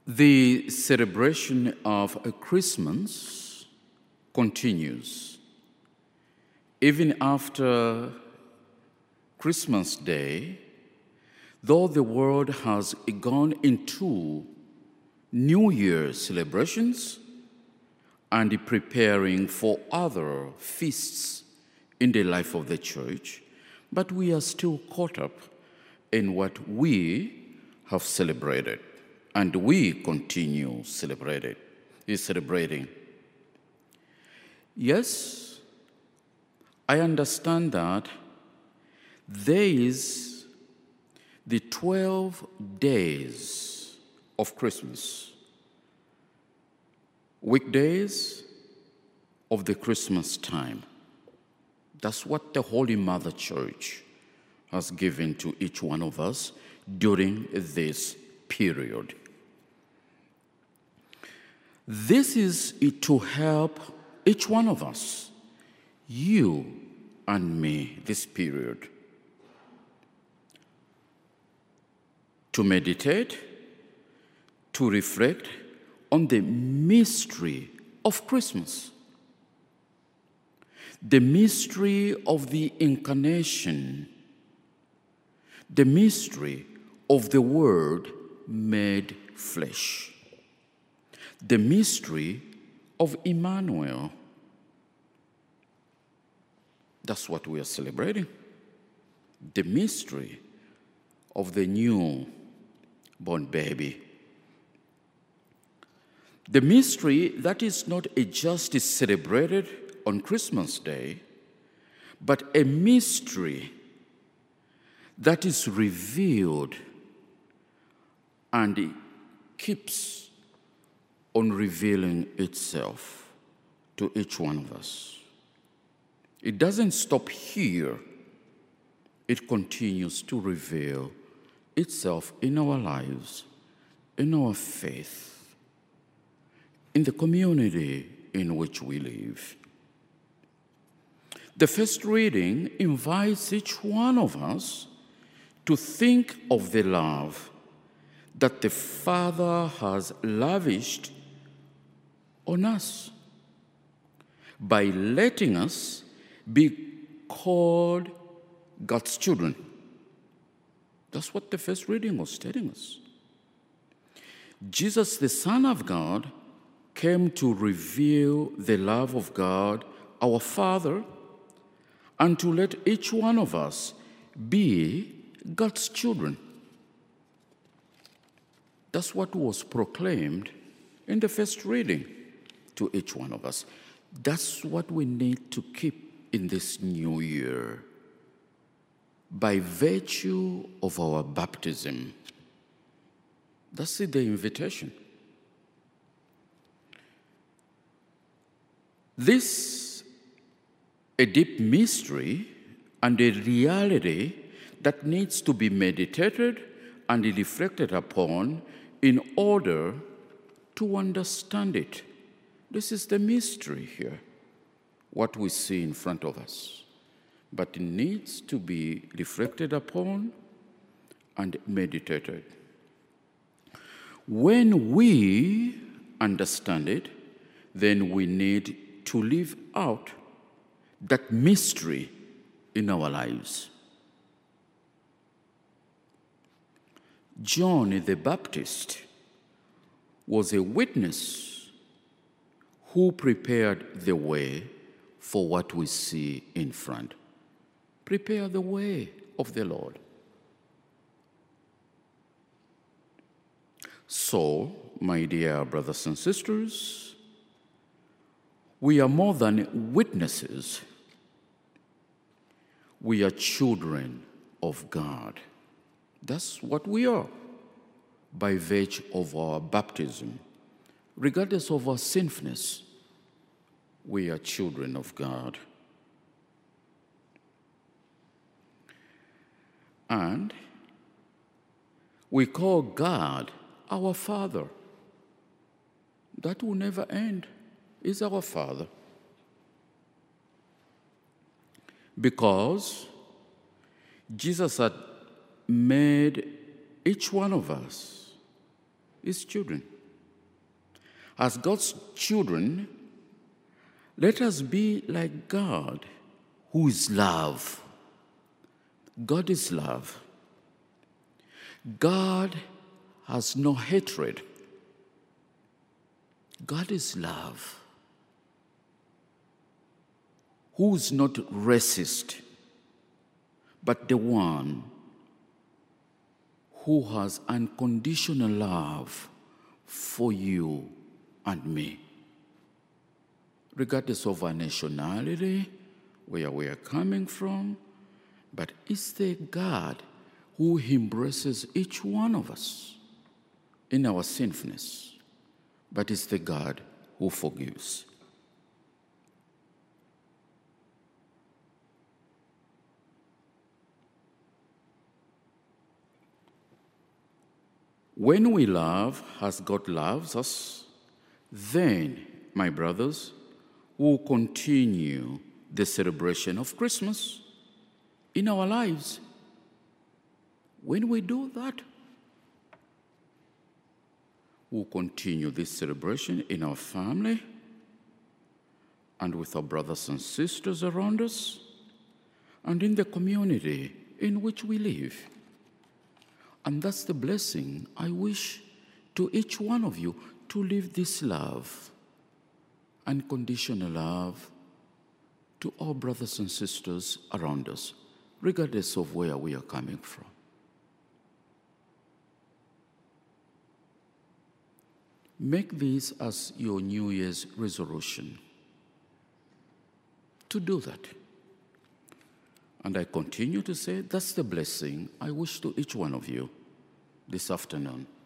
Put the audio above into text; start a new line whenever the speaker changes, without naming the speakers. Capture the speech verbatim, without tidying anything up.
The celebration of Christmas continues. Even after Christmas Day, though the world has gone into New Year celebrations and preparing for other feasts in the life of the church, but we are still caught up in what we have celebrated, and we continue celebrating. Is celebrating. Yes, I understand that there is the twelve days of Christmas, weekdays of the Christmas time. That's what the Holy Mother Church has given to each one of us during this period. This is to help each one of us, you and me, this period, to meditate, to reflect on the mystery of Christmas, the mystery of the incarnation, the mystery of the Word made flesh, the mystery of Emmanuel. That's what we are celebrating, the mystery of the new born baby. The mystery that is not just celebrated on Christmas Day, but a mystery that is revealed and it keeps on revealing itself to each one of us. It doesn't stop here. It continues to reveal itself in our lives, in our faith, in the community in which we live. The first reading invites each one of us to think of the love that the Father has lavished on us by letting us be called God's children. That's what the first reading was telling us. Jesus, the Son of God, came to reveal the love of God, our Father, and to let each one of us be God's children. That's what was proclaimed in the first reading to each one of us. That's what we need to keep in this new year. By virtue of our baptism. That's the invitation. This a deep mystery and a reality that needs to be meditated and reflected upon in order to understand it. This is the mystery here, what we see in front of us. But it needs to be reflected upon and meditated. When we understand it, then we need to live out that mystery in our lives. John the Baptist was a witness who prepared the way for what we see in front. Prepare the way of the Lord. So, my dear brothers and sisters, we are more than witnesses. We are children of God. That's what we are by virtue of our baptism. Regardless of our sinfulness, we are children of God. And we call God our Father. That will never end. Is our Father. Because Jesus had made each one of us his children. As God's children, let us be like God, who is love. God is love. God has no hatred. God is love. Who is not racist, but the one who has unconditional love for you and me, regardless of our nationality, where we are coming from, but it's the God who embraces each one of us in our sinfulness, but it's the God who forgives. When we love as God loves us, then, my brothers, we'll continue the celebration of Christmas in our lives. When we do that, we'll continue this celebration in our family and with our brothers and sisters around us and in the community in which we live. And that's the blessing I wish to each one of you, to live this love, unconditional love, to our brothers and sisters around us, regardless of where we are coming from. Make this as your New Year's resolution, to do that. And I continue to say, that's the blessing I wish to each one of you this afternoon.